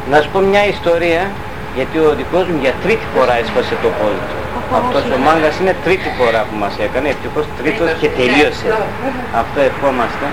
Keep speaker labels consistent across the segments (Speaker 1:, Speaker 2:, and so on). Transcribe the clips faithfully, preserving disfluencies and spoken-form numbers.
Speaker 1: Να σου πω μια ιστορία, γιατί ο δικός μου για τρίτη φορά έσπασε το πόδι του. Αυτός ο μάγκας είναι τρίτη φορά που μας έκανε, ευτυχώς τρίτος και τελείωσε. Αυτό ευχόμαστε.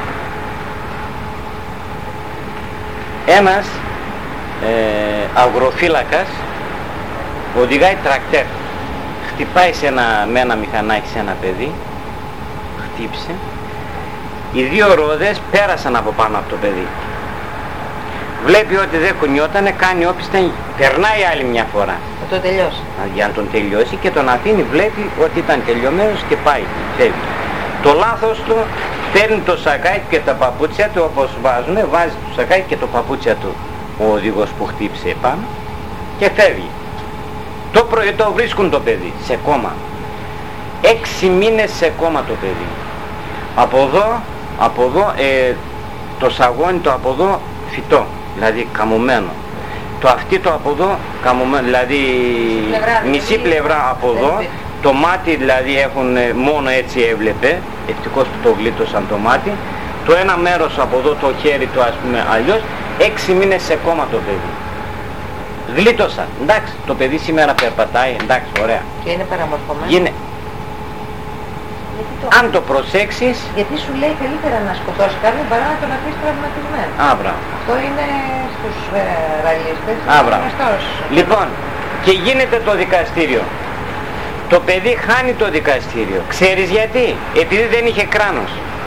Speaker 1: Ένας ε, αγροφύλακας οδηγάει τρακτέρ. Χτυπάει σε ένα, με ένα μηχανάκι σε ένα παιδί, χτύπησε. Οι δύο ρόδες πέρασαν από πάνω από το παιδί. Βλέπει ότι δεν κουνιότανε, κάνει όπισθεν, περνάει άλλη μια φορά.
Speaker 2: Θα το τελειώσει.
Speaker 1: Για να τον τελειώσει και τον αφήνει, βλέπει ότι ήταν τελειωμένος και πάει, φεύγει. Το λάθος του, παίρνει το σακάκι και τα παπούτσια του όπως βάζουνε, βάζει το σακάκι και το παπούτσια του ο οδηγός που χτύπησε επάνω και φεύγει. Το πρωί το βρίσκουν το παιδί, σε κόμμα. Έξι μήνες σε κόμμα το παιδί. Από εδώ, από εδώ, ε, το σαγόνι το από εδώ φυτό, δηλαδή καμωμένο. Το αυτί το από εδώ καμωμένο, δηλαδή πλευρά, μισή πλευρά από εδώ. Το μάτι δηλαδή έχουν μόνο έτσι έβλεπε, ευτυχώς του το γλίτωσαν το μάτι. Το ένα μέρος από εδώ το χέρι του ας πούμε αλλιώς. Έξι μήνες σε κόμμα το παιδί. Γλίτωσαν. Εντάξει, το παιδί σήμερα περπατάει, εντάξει, ωραία.
Speaker 2: Και είναι παραμορφωμένο.
Speaker 1: Είναι.
Speaker 2: Το...
Speaker 1: Αν το προσέξεις...
Speaker 2: Γιατί σου λέει καλύτερα να σκοτώσει κάποιον παρά να τον αφήσει τραυματισμένο.
Speaker 1: Α, μπράβο.
Speaker 2: Αυτό είναι στους ε, ραλίστες.
Speaker 1: Α, μπράβο. Λοιπόν, και γίνεται το δικαστήριο. Το παιδί χάνει το δικαστήριο. Ξέρεις γιατί? Επειδή δεν είχε κράνος.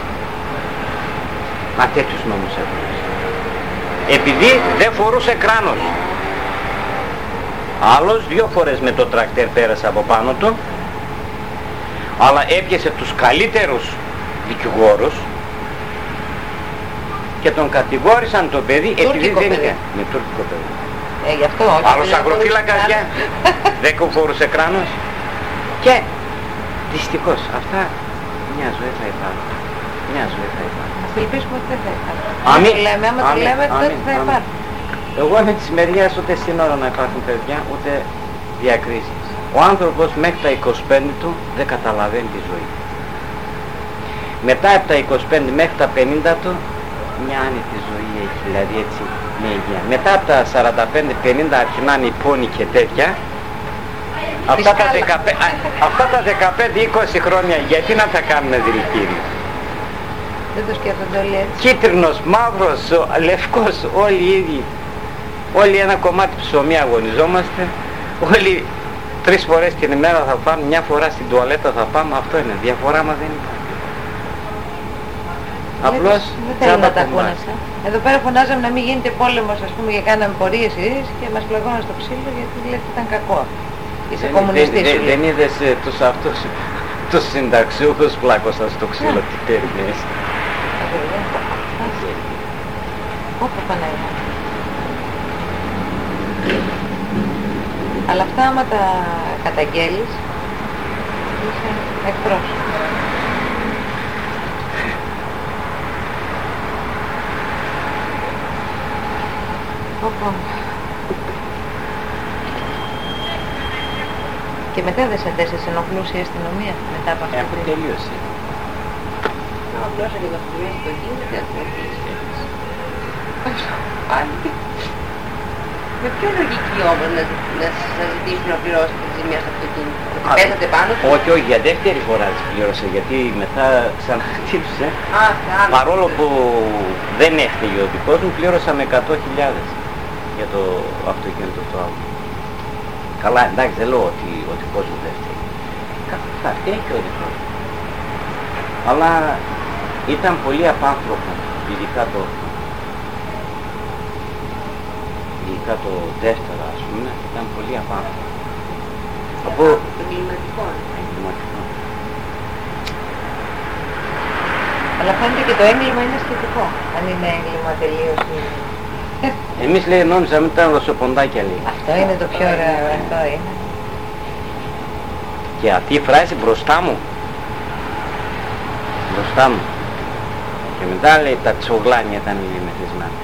Speaker 1: Μα τέτοιους νόμους έχουν. Επειδή δεν φορούσε κράνος. Άλλος δύο φορές με το τρακτέρ πέρασε από πάνω του, αλλά έπιασε τους καλύτερους δικηγόρους και τον κατηγόρησαν το παιδί επειδή δεν είχε... Με τουρκικό παιδί.
Speaker 2: Ε, γι' αυτό όχι.
Speaker 1: Άλλος αγροφύλακας για δεν φορούσε κράνος. Και δυστυχώς αυτά μια ζωή θα υπάρχουν. Μια ζωή θα υπάρχουν.
Speaker 2: Ας ελπίσουμε ότι δεν θα υπάρχουν.
Speaker 1: Αμήν.
Speaker 2: Λέμε, άμα το λέμε τότε θα υπάρχουν.
Speaker 1: Εγώ είμαι της μεριάς ούτε σύνορα να υπάρχουν παιδιά, ούτε διακρίσεις. Ο άνθρωπος μέχρι τα είκοσι πέντε του δεν καταλαβαίνει τη ζωή. Μετά από τα είκοσι πέντε μέχρι τα πενήντα του μια άνετη ζωή έχει, δηλαδή έτσι με υγεία. Μετά από τα σαράντα πέντε πενήντα αρχινάνε οι πόνοι και τέτοια. Αυτά τα, δεκαπέντε, αυτά τα δεκαπέντε είκοσι χρόνια γιατί να τα κάνουμε δηλητήριο?
Speaker 2: Δεν το σκέφτονται όλοι έτσι.
Speaker 1: Κίτρινος, μαύρος, λευκός, όλοι οι ίδιοι. Όλοι ένα κομμάτι ψωμί αγωνιζόμαστε. Όλοι τρεις φορές την ημέρα θα πάμε, μια φορά στην τουαλέτα θα πάμε. Αυτό είναι. Διαφορά μας δεν υπάρχει. Απλώς
Speaker 2: δεν θέλω να τα ακούνε. Εδώ πέρα φωνάζαμε να μην γίνεται πόλεμος, ας πούμε, και κάναμε πορείες εσείς και μας πλαγώναν στο ξύλο γιατί λέτε ήταν κακό. Είσαι κομμουνιστής.
Speaker 1: Δεν, δεν, δεν είδες ε, τους αυτούς, τους συνταξιούχους πλάκωσαν στο ξύλο, τι περιμένεις?
Speaker 2: Όπου Παναγία. Αλλά αυτά άμα τα καταγγέλεις, είσαι εχθρός. Όπου. Και μετά δεν σε αντέσαι, σε ενοχλούσε η αστυνομία μετά από αυτό που
Speaker 1: τελείωσε.
Speaker 2: Απλώς και το φτιάξει το γίνεται, δεν θα αρχίσει. Πάλι. Με ποια λογική όμως να, να σας ζητήσουν να πληρώσετε τη ζημιά στο αυτοκίνητο? Ότι πέσατε πάνω του?
Speaker 1: Όχι, όχι, για δεύτερη φορά της πλήρωσε, γιατί μετά ξαναχτύπησε.
Speaker 2: Α,
Speaker 1: παρόλο που δεν έφταιγε ο δικός μου, πλήρωσα με εκατό χιλιάδες για το αυτοκίνητο το άλλο. Καλά, εντάξει, δεν λέω ότι ο δικός μου δεν φταίει. Θα φταίει και ο δικός μου. Αλλά ήταν πολύ απάνθρωπο, ειδικά το, ειδικά το δεύτερο, ας πούμε, ήταν πολύ απάνθρωπο. Από
Speaker 2: το εγκληματικό.
Speaker 1: εγκληματικό.
Speaker 2: Αλλά φαίνεται και το έγκλημα είναι σχετικό, αν είναι έγκλημα τελείως.
Speaker 1: Εμείς λέει νόμιζαμε ήταν δοσοποντάκια λέει.
Speaker 2: Αυτό είναι το πιο ωραίο, αυτό είναι.
Speaker 1: Και αυτή η φράση μπροστά μου. Μπροστά μου. Και μετά λέει τα τσογλάνια ήταν λέει μεθυσμένα.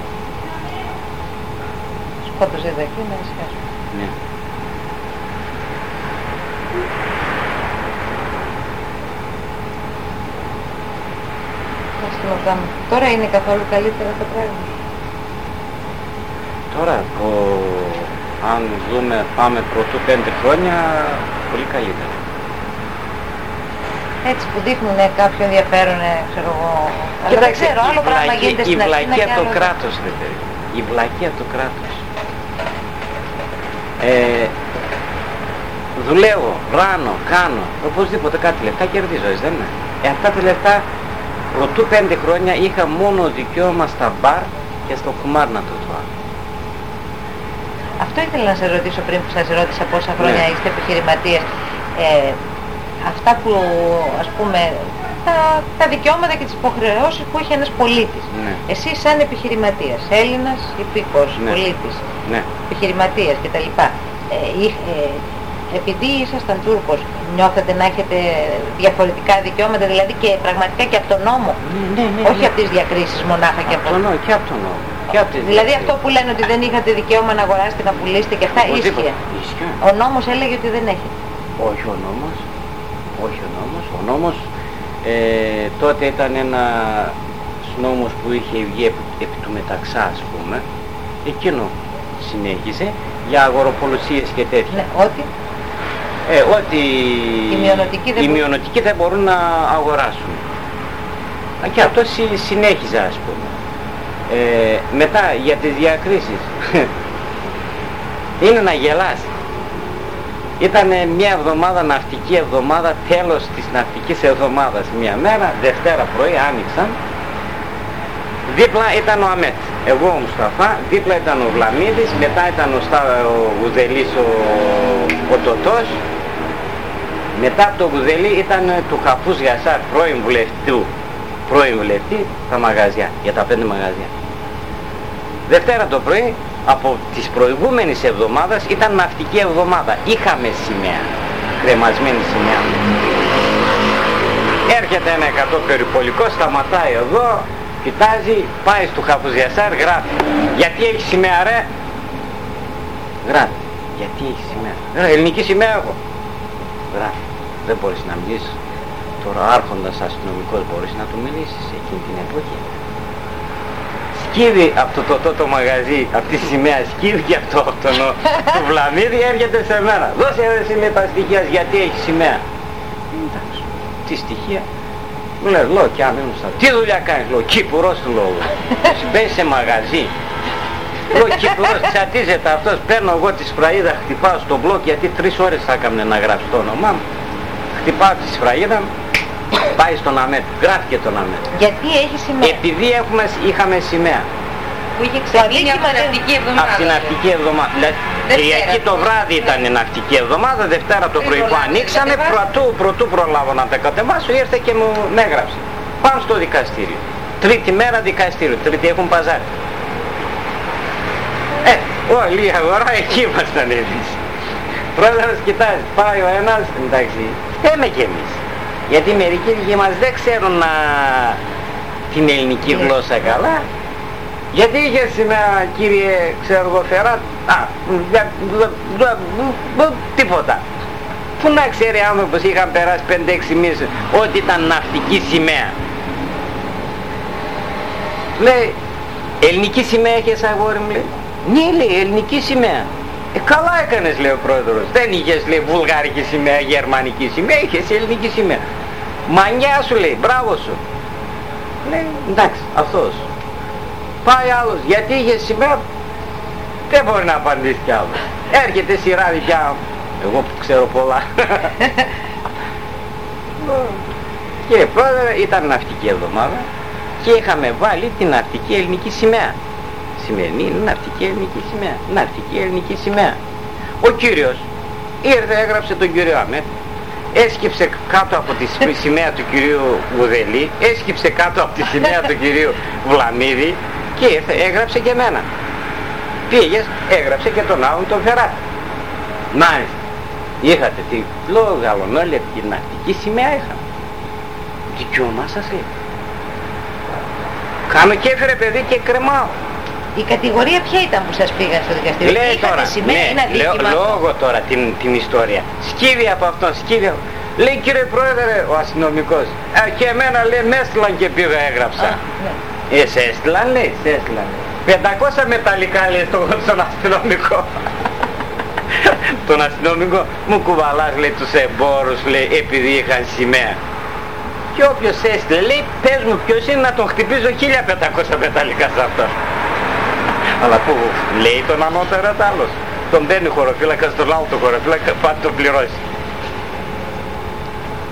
Speaker 2: Σκότωσε εδώ εκεί να ησυχάσουμε.
Speaker 1: Ναι. Τώρα
Speaker 2: είναι καθόλου καλύτερα τα πράγματα?
Speaker 1: Τώρα, ο, αν δούμε, πάμε πρωτού πέντε χρόνια, πολύ καλύτερα.
Speaker 2: Έτσι που δείχνουν κάποιο ενδιαφέρον, ξέρω εγώ. Αλλά δεν ξέρω, άλλο πράγμα γίνεται στην Αθήνα.
Speaker 1: Η βλακεία του κράτους, δε παιδί. Η βλακεία του κράτους. Ε, δουλεύω, ράνω, κάνω, οπωσδήποτε κάτι λεφτά κερδίζω, δεν είναι. Ε, αυτά τα λεφτά, πρωτού πέντε χρόνια είχα μόνο δικαίωμα στα μπαρ και στο κουμάρ να το τρώω.
Speaker 2: Αυτό ήθελα να σας ρωτήσω πριν που σας ρώτησα πόσα χρόνια ναι. είστε επιχειρηματίες. Ε, αυτά που, ας πούμε, τα, τα δικαιώματα και τις υποχρεώσεις που έχει ένας πολίτης.
Speaker 1: Ναι.
Speaker 2: Εσείς σαν επιχειρηματίας, Έλληνας, υπήκος,
Speaker 1: ναι.
Speaker 2: πολίτης,
Speaker 1: ναι.
Speaker 2: επιχειρηματίας κτλ. Ε, ε, επειδή ήσασταν Τούρκος, νιώθετε να έχετε διαφορετικά δικαιώματα, δηλαδή και πραγματικά και από τον νόμο,
Speaker 1: ναι, ναι, ναι,
Speaker 2: όχι
Speaker 1: ναι.
Speaker 2: από τις διακρίσεις μονάχα και από
Speaker 1: τον νόμο, και από τον νόμο.
Speaker 2: Δηλαδή αυτό που λένε ότι δεν είχατε δικαίωμα να αγοράσετε, να πουλήσετε και αυτά ίσχυε. Ο νόμος έλεγε ότι δεν έχετε.
Speaker 1: Όχι ο νόμος, όχι ο νόμος. Ο νόμος ε, τότε ήταν ένας νόμος που είχε βγει επί, επί του Μεταξά, ας πούμε. Εκείνο συνέχισε για αγοροπολισίες και τέτοια.
Speaker 2: Ναι, ότι,
Speaker 1: ε, ότι
Speaker 2: οι μειονοτικοί δεν,
Speaker 1: οι μειονοτικοί δεν μπορούν να αγοράσουν. Και αυτό συνέχιζε, ας πούμε. Ε, μετά για τις διακρίσεις είναι να γελάς. Ήταν μια εβδομάδα, ναυτική εβδομάδα, τέλος της ναυτικής εβδομάδας μια μέρα, Δευτέρα πρωί άνοιξαν, δίπλα ήταν ο Αμέτ, εγώ ο Μουσταφά, δίπλα ήταν ο Βλαμίδης, μετά ήταν ο, Στά, ο Γουδελής, ο, ο Τωτός, μετά από το Γουδελή ήταν του Χαφούς Γιασάρ, πρώην βουλευτού, πρώην βουλευτή, τα μαγαζιά, για τα πέντε μαγαζιά. Δευτέρα το πρωί, από τις προηγούμενες εβδομάδες ήταν ναυτική εβδομάδα. Είχαμε σημαία, κρεμασμένη σημαία. Έρχεται ένα εκατό περιπολικό, σταματάει εδώ, κοιτάζει, πάει στο Χαφουζιασάρ, γράφει. Γιατί έχει σημαία ρε? Γράφει. Γιατί έχει σημαία? Ρε, ελληνική σημαία έχω. Γράφει. Δεν μπορείς να μιλήσεις. Τώρα άρχοντας αστυνομικός μπορείς να του μιλήσεις εκείνη την εποχή. Σκύβει από το τοτό το μαγαζί, από τη σημαία σκύβει και από το αυτονό του Βλαμίδη, έρχεται σε μένα. Δώσε εσύ με τα στοιχεία γιατί έχει σημαία. Εντάξει, τι στοιχεία? Μου λέει, λέω κι αν ήμουν στα... Τι δουλειά κάνεις? Λέω, Κύπουρος του λόγου. Μπαίνει σε μαγαζί. Λέω, Κύπουρος, τσατίζεται αυτός, παίρνω εγώ τη σφραγίδα, χτυπάω στο μπλοκ γιατί τρεις ώρες θα έκαμνε να γράψει το όνομά μου. Χτυπάω τη σφραγίδα, πάει στον Αμέτ, γράφηκε τον Αμέτ.
Speaker 2: Γιατί έχει σημαία?
Speaker 1: Επειδή έχουμε, είχαμε σημαία.
Speaker 2: Που είχε ξεφύγει από την ναυτική εβδομάδα.
Speaker 1: Από την ναυτική εβδομάδα. Κυριακή το βράδυ ήταν η ναυτική εβδομάδα, Δευτέρα το πρωί που ανοίξαμε, πρωτού, πρωτού προλάβω να τα κατεβάσω, ήρθε και μου έγραψε. Πάμε στο δικαστήριο. Τρίτη μέρα δικαστήριο, τρίτη έχουν παζάρι. Ε, όλη η αγορά εκεί ήμασταν εμείς. Πρόεδρος κοιτάζει, πάει ο ένας, εντάξει, φταίμε κι εμείς. Γιατί μερικοί δικοί μας δεν ξέρουν να... την ελληνική γλώσσα καλά. Γιατί είχε σήμερα κύριε ξέρω εγώ Φεράτ? Α, τίποτα. Πού να ξέρει άνθρωπος, είχαν περάσει πέντε έξι μήνες ότι ήταν ναυτική σημαία. Λέει, ελληνική σημαία έχεις αγόρι μου? Λέει, ναι λέει, ελληνική σημαία. Ε, καλά έκανες λέει ο πρόεδρος. Δεν είχες λέει βουλγαρική σημαία, γερμανική σημαία, είχες ελληνική σημαία. Μανιά σου λέει, μπράβο σου. Λέει, εντάξει, αυτός. Πάει άλλος, γιατί είχε σημαία, δεν μπορεί να απαντήσει κι άλλο. Έρχεται σειρά δικιά μου, εγώ που ξέρω πολλά. Κύριε πρόεδρε, ήταν ναυτική εβδομάδα και είχαμε βάλει την ναυτική ελληνική σημαία. Σημερινή είναι ναυτική ελληνική σημαία, ναυτική ελληνική σημαία. Ο κύριος ήρθε, έγραψε τον κύριο Αμέτ, έσκυψε κάτω από τη σημαία του κυρίου Γουδελή, έσκυψε κάτω από τη σημαία του κυρίου Βλαμίδη και ήρθε, έγραψε και εμένα. Πήγες, έγραψε και τον άλλον τον Φεράτ. Μάλιστα, είχατε τη λόγαλονόλη την ναυτική σημαία είχαμε. Δικαίωμά σας λέει. Κάνω κέφι ρε παιδί και κρεμάω.
Speaker 2: Η κατηγορία ποια ήταν που σας πήγαν στο δικαστήριο?
Speaker 1: Λέει
Speaker 2: είχατε
Speaker 1: τώρα,
Speaker 2: σημαία,
Speaker 1: ναι,
Speaker 2: είναι αδίκημα?
Speaker 1: λόγω τώρα την, την ιστορία. Σκύβει από αυτόν, σκύβει από... Λέει κύριε πρόεδρε ο αστυνομικός, ε, και εμένα λέει με έστειλαν και πήγα έγραψα.
Speaker 2: Α, ναι.
Speaker 1: Ε, σε έστειλαν λέει, σε έστειλαν. πεντακόσια μεταλλικά λέει στον αστυνομικό. Τον αστυνομικό μου κουβαλάς λέει τους εμπόρους λέει επειδή είχαν σημαία. Και όποιος έστειλε λέει πες μου ποιος είναι να τον χτυπήσω χίλια πεντακόσια μεταλλικά σε αυτό. Αλλά που λέει τον ανώτερο άλλος. Τον παίρνει χωροφύλακα στο λαό του χωροφύλακα, πάτε το πληρώσει.